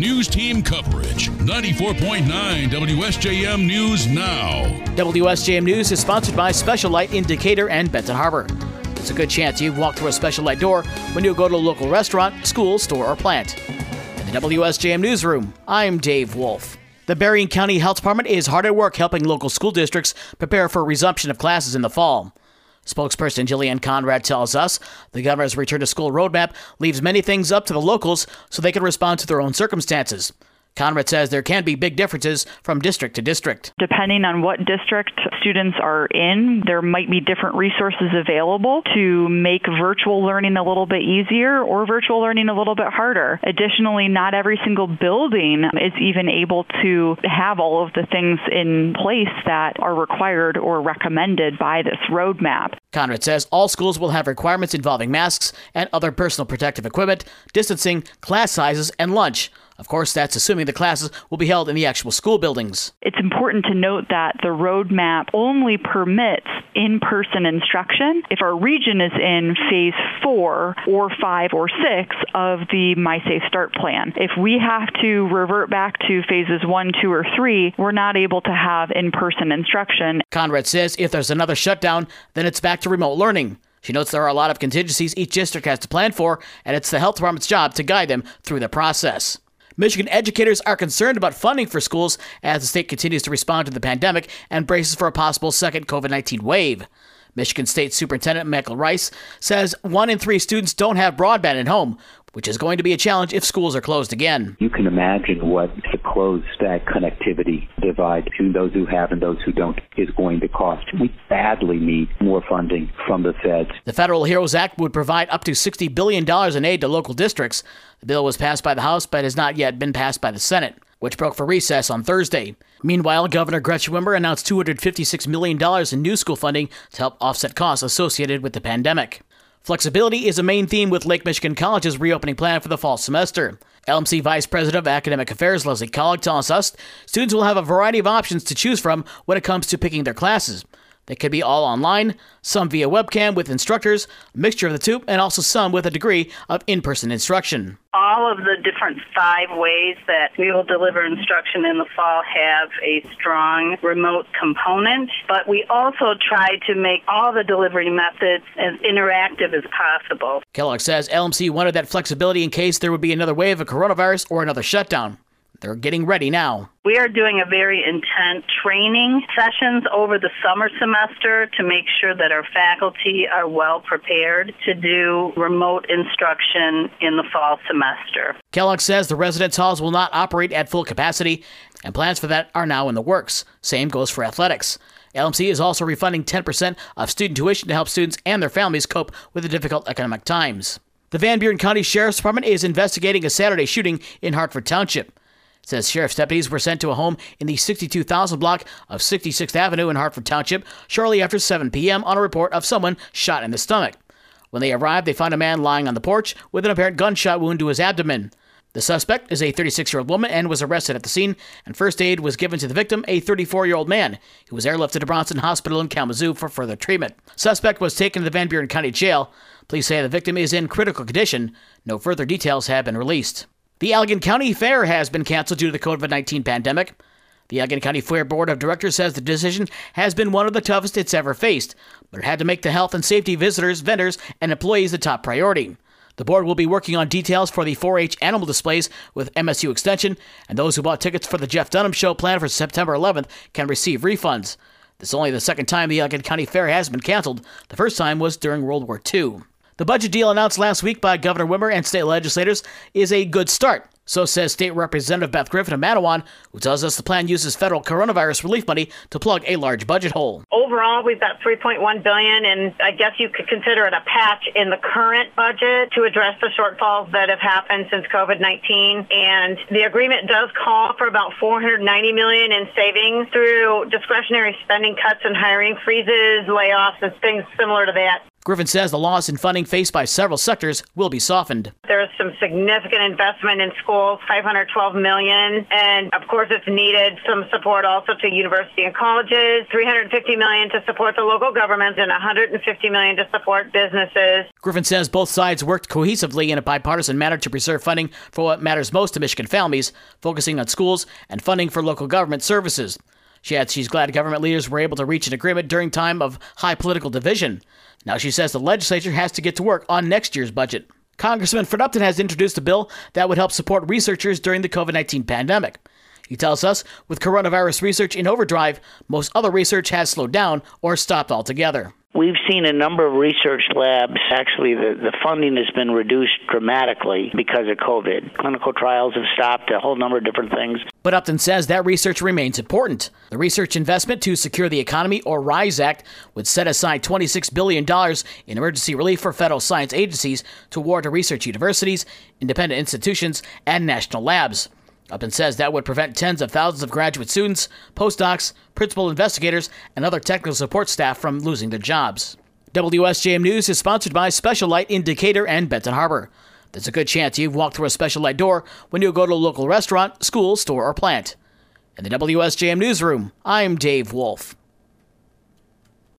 news team coverage. 94.9 WSJM News Now. WSJM News is sponsored by Special Light in Decatur and Benton Harbor. There's a good chance you've walked through a Special Light door when you go to a local restaurant, school, store, or plant. In the WSJM Newsroom, I'm Dave Wolf. The Berrien County Health Department is hard at work helping local school districts prepare for a resumption of classes in the fall. Spokesperson Jillian Conrad tells us the governor's return to school roadmap leaves many things up to the locals so they can respond to their own circumstances. Conrad says there can be big differences from district to district. Depending on what district students are in, there might be different resources available to make virtual learning a little bit easier or virtual learning a little bit harder. Additionally, not every single building is even able to have all of the things in place that are required or recommended by this roadmap. Conrad says all schools will have requirements involving masks and other personal protective equipment, distancing, class sizes, and lunch. Of course, that's assuming the classes will be held in the actual school buildings. It's important to note that the roadmap only permits in-person instruction if our region is in phase 4 or 5 or 6 of the My Safe Start plan. If we have to revert back to phases 1, 2, or 3, we're not able to have in-person instruction. Conrad says if there's another shutdown, then it's back to remote learning. She notes there are a lot of contingencies each district has to plan for, and it's the health department's job to guide them through the process. Michigan educators are concerned about funding for schools as the state continues to respond to the pandemic and braces for a possible second COVID-19 wave. Michigan State Superintendent Michael Rice says 1 in 3 students don't have broadband at home, which is going to be a challenge if schools are closed again. You can imagine what the closed stack connectivity divide between those who have and those who don't is going to cost. We badly need more funding from the feds. The Federal Heroes Act would provide up to $60 billion in aid to local districts. The bill was passed by the House but has not yet been passed by the Senate, which broke for recess on Thursday. Meanwhile, Governor Gretchen Whitmer announced $256 million in new school funding to help offset costs associated with the pandemic. Flexibility is a main theme with Lake Michigan College's reopening plan for the fall semester. LMC Vice President of Academic Affairs Leslie Collick tells us students will have a variety of options to choose from when it comes to picking their classes. They could be all online, some via webcam with instructors, a mixture of the two, and also some with a degree of in-person instruction. All of the different 5 ways that we will deliver instruction in the fall have a strong remote component, but we also try to make all the delivery methods as interactive as possible. Kellogg says LMC wanted that flexibility in case there would be another wave of coronavirus or another shutdown. They're getting ready now. We are doing a very intense training sessions over the summer semester to make sure that our faculty are well prepared to do remote instruction in the fall semester. Kellogg says the residence halls will not operate at full capacity, and plans for that are now in the works. Same goes for athletics. LMC is also refunding 10% of student tuition to help students and their families cope with the difficult economic times. The Van Buren County Sheriff's Department is investigating a Saturday shooting in Hartford Township. It says sheriff's deputies were sent to a home in the 62,000 block of 66th Avenue in Hartford Township shortly after 7 p.m. on a report of someone shot in the stomach. When they arrived, they found a man lying on the porch with an apparent gunshot wound to his abdomen. The suspect is a 36-year-old woman and was arrested at the scene, and first aid was given to the victim, a 34-year-old man, who was airlifted to Bronson Hospital in Kalamazoo for further treatment. Suspect was taken to the Van Buren County Jail. Police say the victim is in critical condition. No further details have been released. The Allegan County Fair has been canceled due to the COVID-19 pandemic. The Allegan County Fair Board of Directors says the decision has been one of the toughest it's ever faced, but it had to make the health and safety of visitors, vendors, and employees the top priority. The board will be working on details for the 4-H animal displays with MSU Extension, and those who bought tickets for the Jeff Dunham Show planned for September 11th can receive refunds. This is only the second time the Allegan County Fair has been canceled. The first time was during World War II. The budget deal announced last week by Governor Whitmer and state legislators is a good start. So says State Representative Beth Griffin of Manawan, who tells us the plan uses federal coronavirus relief money to plug a large budget hole. Overall, we've got $3.1 billion, and I guess you could consider it a patch in the current budget to address the shortfalls that have happened since COVID-19. And the agreement does call for about $490 million in savings through discretionary spending cuts and hiring freezes, layoffs, and things similar to that. Griffin says the loss in funding faced by several sectors will be softened. There is some significant investment in schools, $512 million, and of course it's needed some support also to university and colleges, $350 million to support the local governments, and $150 million to support businesses. Griffin says both sides worked cohesively in a bipartisan manner to preserve funding for what matters most to Michigan families, focusing on schools and funding for local government services. She adds she's glad government leaders were able to reach an agreement during time of high political division. Now she says the legislature has to get to work on next year's budget. Congressman Fred Upton has introduced a bill that would help support researchers during the COVID-19 pandemic. He tells us with coronavirus research in overdrive, most other research has slowed down or stopped altogether. We've seen a number of research labs. Actually, the funding has been reduced dramatically because of COVID. Clinical trials have stopped, a whole number of different things. But Upton says that research remains important. The Research Investment to Secure the Economy, or RISE Act, would set aside $26 billion in emergency relief for federal science agencies to award to research universities, independent institutions, and national labs. Upton says that would prevent tens of thousands of graduate students, postdocs, principal investigators, and other technical support staff from losing their jobs. WSJM News is sponsored by Special Light in Decatur and Benton Harbor. There's a good chance you've walked through a Special Light door when you go to a local restaurant, school, store, or plant. In the WSJM Newsroom, I'm Dave Wolf.